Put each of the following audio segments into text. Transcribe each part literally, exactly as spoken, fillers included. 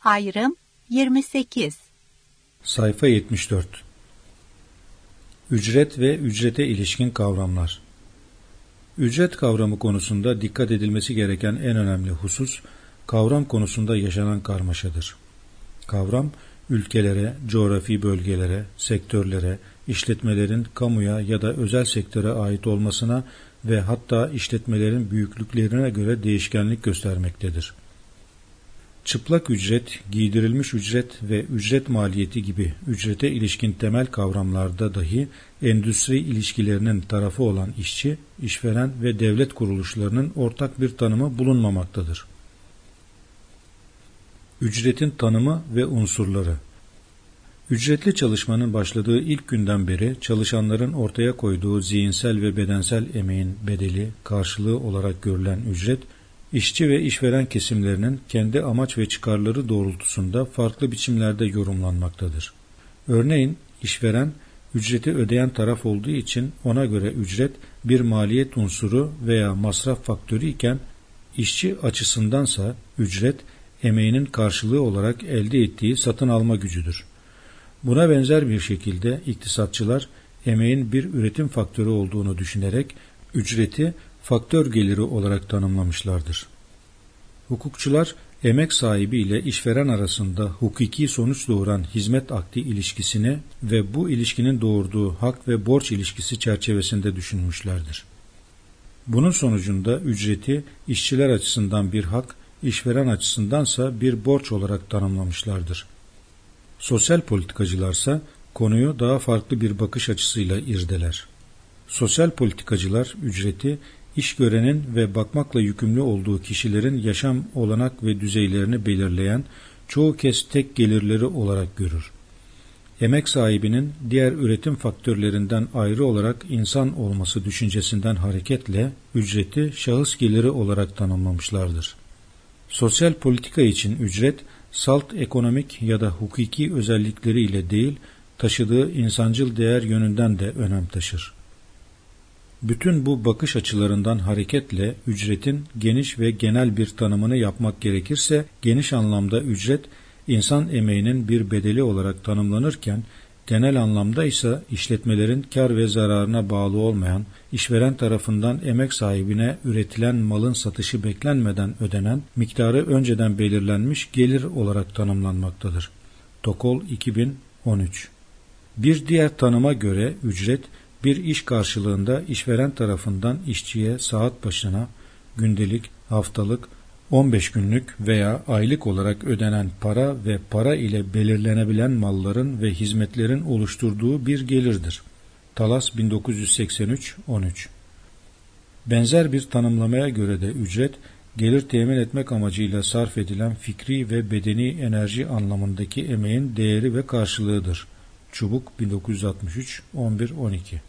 Ayrım yirmi sekiz. Sayfa yetmiş dört. Ücret ve ücrete ilişkin kavramlar. Ücret kavramı konusunda dikkat edilmesi gereken en önemli husus, kavram konusunda yaşanan karmaşadır. Kavram, ülkelere, coğrafi bölgelere, sektörlere, işletmelerin kamuya ya da özel sektöre ait olmasına ve hatta işletmelerin büyüklüklerine göre değişkenlik göstermektedir. Çıplak ücret, giydirilmiş ücret ve ücret maliyeti gibi ücrete ilişkin temel kavramlarda dahi endüstri ilişkilerinin tarafı olan işçi, işveren ve devlet kuruluşlarının ortak bir tanımı bulunmamaktadır. Ücretin tanımı ve unsurları. Ücretli çalışmanın başladığı ilk günden beri çalışanların ortaya koyduğu zihinsel ve bedensel emeğin bedeli, karşılığı olarak görülen ücret, İşçi ve işveren kesimlerinin kendi amaç ve çıkarları doğrultusunda farklı biçimlerde yorumlanmaktadır. Örneğin işveren ücreti ödeyen taraf olduğu için ona göre ücret bir maliyet unsuru veya masraf faktörü iken işçi açısındansa ücret emeğinin karşılığı olarak elde ettiği satın alma gücüdür. Buna benzer bir şekilde iktisatçılar emeğin bir üretim faktörü olduğunu düşünerek ücreti faktör geliri olarak tanımlamışlardır. Hukukçular, emek sahibi ile işveren arasında hukuki sonuç doğuran hizmet akdi ilişkisini ve bu ilişkinin doğurduğu hak ve borç ilişkisi çerçevesinde düşünmüşlerdir. Bunun sonucunda ücreti işçiler açısından bir hak, işveren açısındansa bir borç olarak tanımlamışlardır. Sosyal politikacılarsa konuyu daha farklı bir bakış açısıyla irdeler. Sosyal politikacılar ücreti, İş görenin ve bakmakla yükümlü olduğu kişilerin yaşam olanak ve düzeylerini belirleyen çoğu kez tek gelirleri olarak görür. Emek sahibinin diğer üretim faktörlerinden ayrı olarak insan olması düşüncesinden hareketle ücreti şahıs geliri olarak tanımlamışlardır. Sosyal politika için ücret, salt ekonomik ya da hukuki özellikleriyle değil, taşıdığı insancıl değer yönünden de önem taşır. Bütün bu bakış açılarından hareketle ücretin geniş ve genel bir tanımını yapmak gerekirse, geniş anlamda ücret, insan emeğinin bir bedeli olarak tanımlanırken, genel anlamda ise işletmelerin kar ve zararına bağlı olmayan, işveren tarafından emek sahibine üretilen malın satışı beklenmeden ödenen, miktarı önceden belirlenmiş gelir olarak tanımlanmaktadır. Tokol iki bin on üç. Bir diğer tanıma göre ücret, bir iş karşılığında işveren tarafından işçiye saat başına gündelik, haftalık, on beş günlük veya aylık olarak ödenen para ve para ile belirlenebilen malların ve hizmetlerin oluşturduğu bir gelirdir. Talas bin dokuz yüz seksen üç on üç. Benzer bir tanımlamaya göre de ücret, gelir temin etmek amacıyla sarf edilen fikri ve bedeni enerji anlamındaki emeğin değeri ve karşılığıdır. Çubuk bin dokuz yüz altmış üç on bir on iki.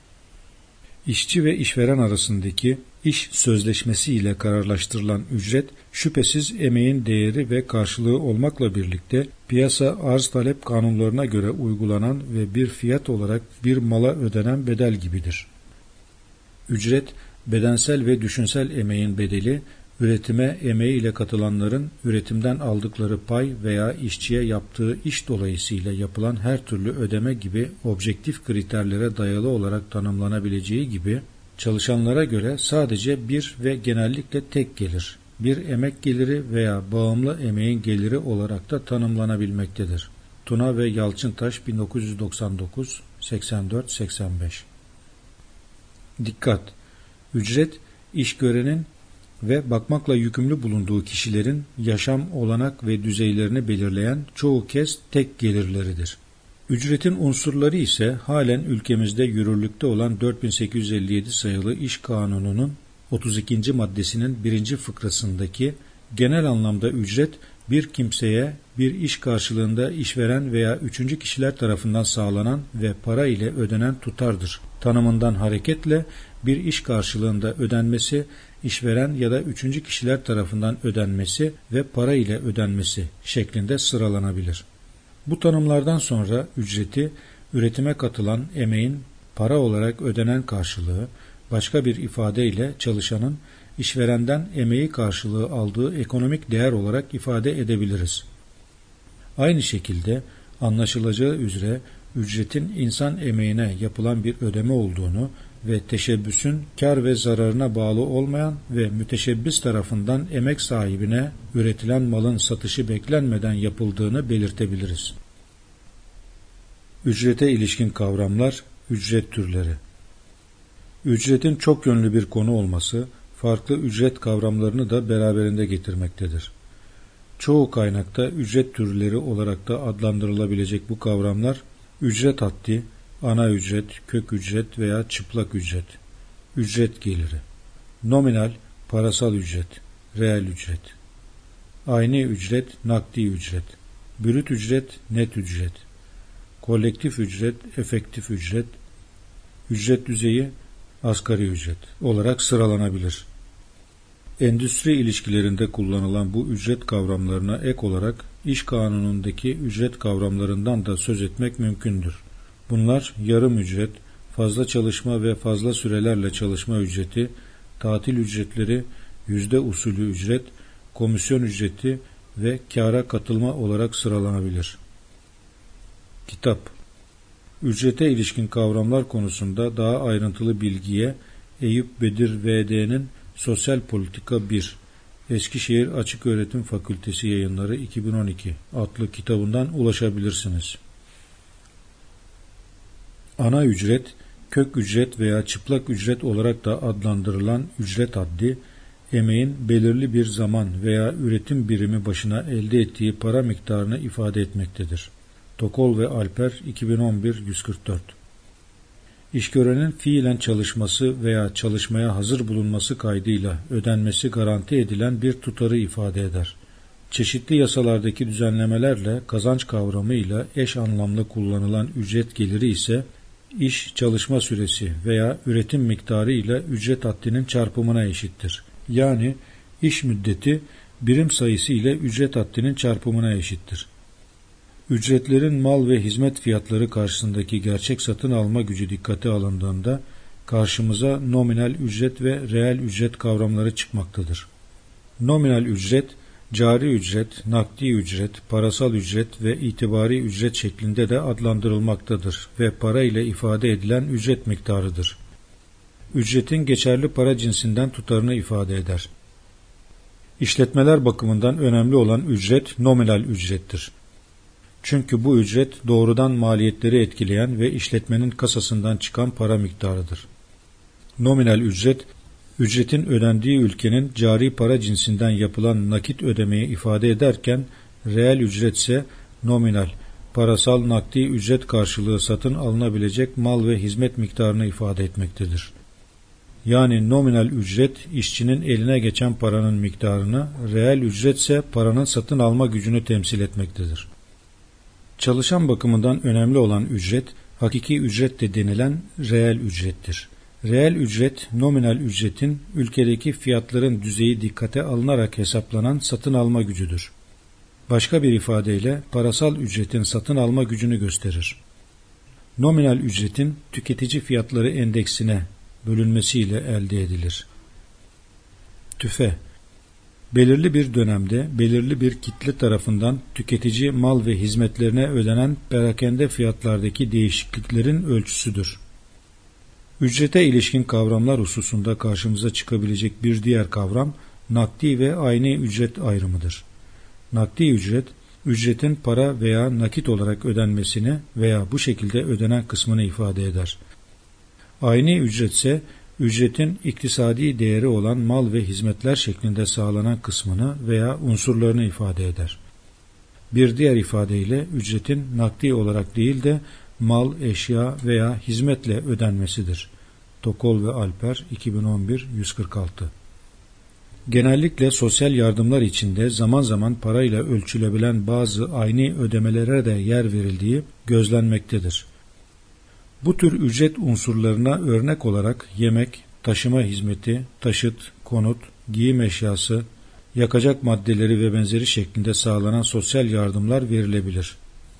İşçi ve işveren arasındaki iş sözleşmesi ile kararlaştırılan ücret, şüphesiz emeğin değeri ve karşılığı olmakla birlikte piyasa arz-talep kanunlarına göre uygulanan ve bir fiyat olarak bir mala ödenen bedel gibidir. Ücret, bedensel ve düşünsel emeğin bedeli, üretime emeği ile katılanların üretimden aldıkları pay veya işçiye yaptığı iş dolayısıyla yapılan her türlü ödeme gibi objektif kriterlere dayalı olarak tanımlanabileceği gibi, çalışanlara göre sadece bir ve genellikle tek gelir, bir emek geliri veya bağımlı emeğin geliri olarak da tanımlanabilmektedir. Tuna ve Yalçıntaş bin dokuz yüz doksan dokuz seksen dört seksen beş. Dikkat! Ücret, işgörenin ve bakmakla yükümlü bulunduğu kişilerin yaşam olanak ve düzeylerini belirleyen çoğu kez tek gelirleridir. Ücretin unsurları ise halen ülkemizde yürürlükte olan dört bin sekiz yüz elli yedi sayılı İş Kanunu'nun otuz ikinci maddesinin birinci fıkrasındaki genel anlamda ücret bir kimseye bir iş karşılığında işveren veya üçüncü kişiler tarafından sağlanan ve para ile ödenen tutardır tanımından hareketle bir iş karşılığında ödenmesi, işveren ya da üçüncü kişiler tarafından ödenmesi ve para ile ödenmesi şeklinde sıralanabilir. Bu tanımlardan sonra ücreti, üretime katılan emeğin para olarak ödenen karşılığı, başka bir ifadeyle çalışanın işverenden emeği karşılığı aldığı ekonomik değer olarak ifade edebiliriz. Aynı şekilde anlaşılacağı üzere ücretin insan emeğine yapılan bir ödeme olduğunu ve teşebbüsün kar ve zararına bağlı olmayan ve müteşebbis tarafından emek sahibine üretilen malın satışı beklenmeden yapıldığını belirtebiliriz. Ücrete ilişkin kavramlar, ücret türleri. Ücretin çok yönlü bir konu olması, farklı ücret kavramlarını da beraberinde getirmektedir. Çoğu kaynakta ücret türleri olarak da adlandırılabilecek bu kavramlar, ücret haddi, ana ücret, kök ücret veya çıplak ücret, ücret geliri, nominal, parasal ücret, reel ücret, ayni ücret, nakdi ücret, brüt ücret, net ücret, kolektif ücret, efektif ücret, ücret düzeyi, asgari ücret olarak sıralanabilir. Endüstri ilişkilerinde kullanılan bu ücret kavramlarına ek olarak iş kanunundaki ücret kavramlarından da söz etmek mümkündür. Bunlar yarım ücret, fazla çalışma ve fazla sürelerle çalışma ücreti, tatil ücretleri, yüzde usulü ücret, komisyon ücreti ve kâra katılma olarak sıralanabilir. Kitap. Ücrete ilişkin kavramlar konusunda daha ayrıntılı bilgiye Eyüp Bedir V D'nin Sosyal Politika bir, Eskişehir Açıköğretim Fakültesi Yayınları iki bin on iki adlı kitabından ulaşabilirsiniz. Ana ücret, kök ücret veya çıplak ücret olarak da adlandırılan ücret haddi, emeğin belirli bir zaman veya üretim birimi başına elde ettiği para miktarını ifade etmektedir. Tokol ve Alper iki bin on bir yüz kırk dört. İşgörenin fiilen çalışması veya çalışmaya hazır bulunması kaydıyla ödenmesi garanti edilen bir tutarı ifade eder. Çeşitli yasalardaki düzenlemelerle kazanç kavramıyla eş anlamlı kullanılan ücret geliri ise iş çalışma süresi veya üretim miktarı ile ücret haddinin çarpımına eşittir. Yani iş müddeti birim sayısı ile ücret haddinin çarpımına eşittir. Ücretlerin mal ve hizmet fiyatları karşısındaki gerçek satın alma gücü dikkate alındığında karşımıza nominal ücret ve reel ücret kavramları çıkmaktadır. Nominal ücret, cari ücret, nakdi ücret, parasal ücret ve itibari ücret şeklinde de adlandırılmaktadır ve para ile ifade edilen ücret miktarıdır. Ücretin geçerli para cinsinden tutarını ifade eder. İşletmeler bakımından önemli olan ücret nominal ücrettir. Çünkü bu ücret doğrudan maliyetleri etkileyen ve işletmenin kasasından çıkan para miktarıdır. Nominal ücret, ücretin ödendiği ülkenin cari para cinsinden yapılan nakit ödemeyi ifade ederken, reel ücret ise nominal, parasal nakdi ücret karşılığı satın alınabilecek mal ve hizmet miktarını ifade etmektedir. Yani nominal ücret, işçinin eline geçen paranın miktarını, reel ücret ise paranın satın alma gücünü temsil etmektedir. Çalışan bakımından önemli olan ücret, hakiki ücret de denilen reel ücrettir. Reel ücret, nominal ücretin ülkedeki fiyatların düzeyi dikkate alınarak hesaplanan satın alma gücüdür. Başka bir ifadeyle parasal ücretin satın alma gücünü gösterir. Nominal ücretin tüketici fiyatları endeksine bölünmesiyle elde edilir. Tüfe. Belirli bir dönemde belirli bir kitle tarafından tüketici mal ve hizmetlerine ödenen perakende fiyatlardaki değişikliklerin ölçüsüdür. Ücrete ilişkin kavramlar hususunda karşımıza çıkabilecek bir diğer kavram nakdi ve ayni ücret ayrımıdır. Nakdi ücret, ücretin para veya nakit olarak ödenmesini veya bu şekilde ödenen kısmını ifade eder. Ayni ücret ise ücretin iktisadi değeri olan mal ve hizmetler şeklinde sağlanan kısmını veya unsurlarını ifade eder. Bir diğer ifadeyle ücretin nakdi olarak değil de mal, eşya veya hizmetle ödenmesidir. Tokol ve Alper iki bin on bir yüz kırk altı. Genellikle sosyal yardımlar içinde zaman zaman parayla ölçülebilen bazı ayni ödemelere de yer verildiği gözlenmektedir. Bu tür ücret unsurlarına örnek olarak yemek, taşıma hizmeti, taşıt, konut, giyim eşyası, yakacak maddeleri ve benzeri şeklinde sağlanan sosyal yardımlar verilebilir.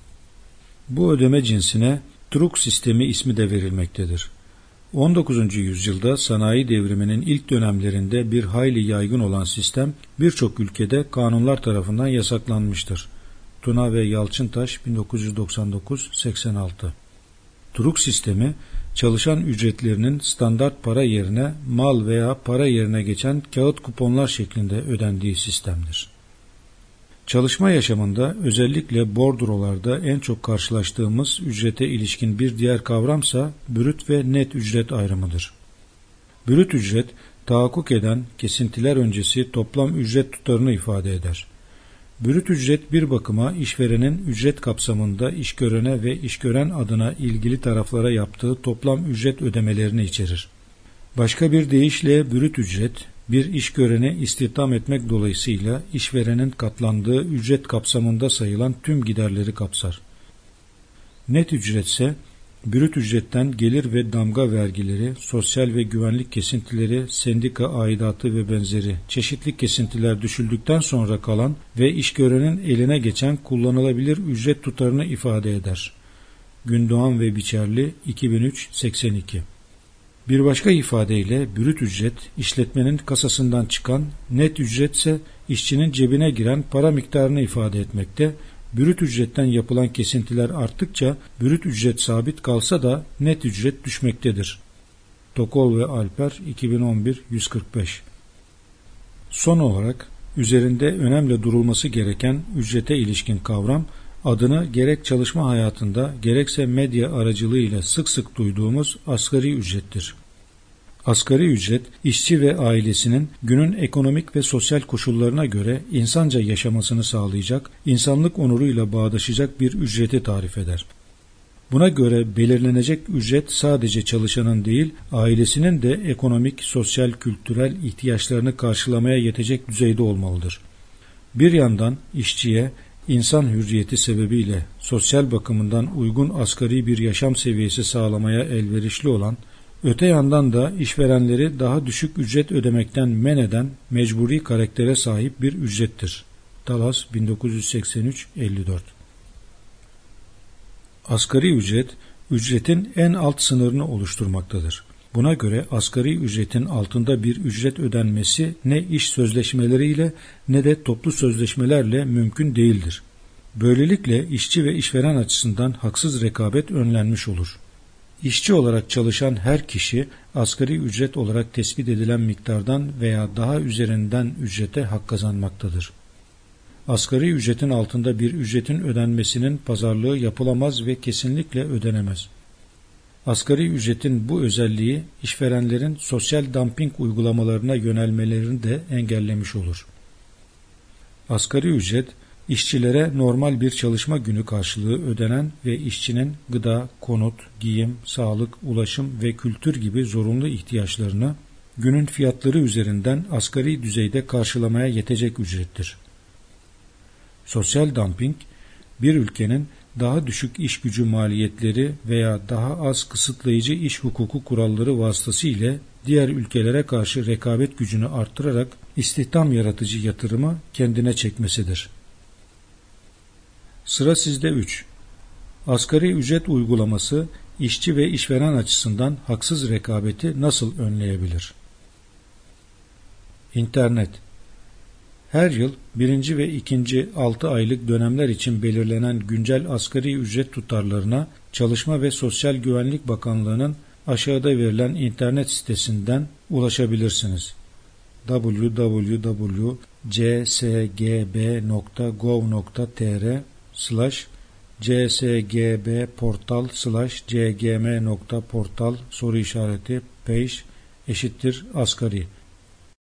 Bu ödeme cinsine truk sistemi ismi de verilmektedir. on dokuzuncu yüzyılda sanayi devriminin ilk dönemlerinde bir hayli yaygın olan sistem birçok ülkede kanunlar tarafından yasaklanmıştır. Tuna ve Yalçıntaş bin dokuz yüz doksan dokuz seksen altı. Turuk sistemi, çalışan ücretlerinin standart para yerine mal veya para yerine geçen kağıt kuponlar şeklinde ödendiği sistemdir. Çalışma yaşamında özellikle bordrolarda en çok karşılaştığımız ücrete ilişkin bir diğer kavramsa brüt ve net ücret ayrımıdır. Brüt ücret, tahakkuk eden kesintiler öncesi toplam ücret tutarını ifade eder. Brüt ücret bir bakıma işverenin ücret kapsamında işgörene ve işgören adına ilgili taraflara yaptığı toplam ücret ödemelerini içerir. Başka bir deyişle brüt ücret, bir işgöreni istihdam etmek dolayısıyla işverenin katlandığı ücret kapsamında sayılan tüm giderleri kapsar. Net ücretse, brüt ücretten gelir ve damga vergileri, sosyal ve güvenlik kesintileri, sendika aidatı ve benzeri çeşitli kesintiler düşüldükten sonra kalan ve işgörenin eline geçen kullanılabilir ücret tutarını ifade eder. Gündoğan ve Biçerli iki bin üç seksen iki. Bir başka ifadeyle brüt ücret, işletmenin kasasından çıkan, net ücretse işçinin cebine giren para miktarını ifade etmekte. Brüt ücretten yapılan kesintiler arttıkça brüt ücret sabit kalsa da net ücret düşmektedir. Tokol ve Alper iki bin on bir yüz kırk beş. Son olarak üzerinde önemli durulması gereken ücrete ilişkin kavram, adını gerek çalışma hayatında gerekse medya aracılığıyla sık sık duyduğumuz asgari ücrettir. Asgari ücret, işçi ve ailesinin günün ekonomik ve sosyal koşullarına göre insanca yaşamasını sağlayacak, insanlık onuruyla bağdaşacak bir ücreti tarif eder. Buna göre belirlenecek ücret sadece çalışanın değil, ailesinin de ekonomik, sosyal, kültürel ihtiyaçlarını karşılamaya yetecek düzeyde olmalıdır. Bir yandan işçiye, İnsan hürriyeti sebebiyle sosyal bakımından uygun asgari bir yaşam seviyesi sağlamaya elverişli olan, öte yandan da işverenleri daha düşük ücret ödemekten men eden mecburi karaktere sahip bir ücrettir. Talas bin dokuz yüz seksen üç elli dört. Asgari ücret, ücretin en alt sınırını oluşturmaktadır. Buna göre asgari ücretin altında bir ücret ödenmesi ne iş sözleşmeleriyle ne de toplu sözleşmelerle mümkün değildir. Böylelikle işçi ve işveren açısından haksız rekabet önlenmiş olur. İşçi olarak çalışan her kişi asgari ücret olarak tespit edilen miktardan veya daha üzerinden ücrete hak kazanmaktadır. Asgari ücretin altında bir ücretin ödenmesinin pazarlığı yapılamaz ve kesinlikle ödenemez. Asgari ücretin bu özelliği işverenlerin sosyal dumping uygulamalarına yönelmelerini de engellemiş olur. Asgari ücret, işçilere normal bir çalışma günü karşılığı ödenen ve işçinin gıda, konut, giyim, sağlık, ulaşım ve kültür gibi zorunlu ihtiyaçlarını günün fiyatları üzerinden asgari düzeyde karşılamaya yetecek ücrettir. Sosyal dumping, bir ülkenin daha düşük iş gücü maliyetleri veya daha az kısıtlayıcı iş hukuku kuralları vasıtasıyla diğer ülkelere karşı rekabet gücünü arttırarak istihdam yaratıcı yatırımı kendine çekmesidir. Sıra sizde üç. Asgari ücret uygulaması işçi ve işveren açısından haksız rekabeti nasıl önleyebilir? İnternet. Her yıl birinci ve ikinci altı aylık dönemler için belirlenen güncel asgari ücret tutarlarına Çalışma ve Sosyal Güvenlik Bakanlığı'nın aşağıda verilen internet sitesinden ulaşabilirsiniz. double-u double-u double-u nokta c s g b nokta gov nokta t r slash c s g b portal slash c g m nokta portal soru işareti page eşittir asgari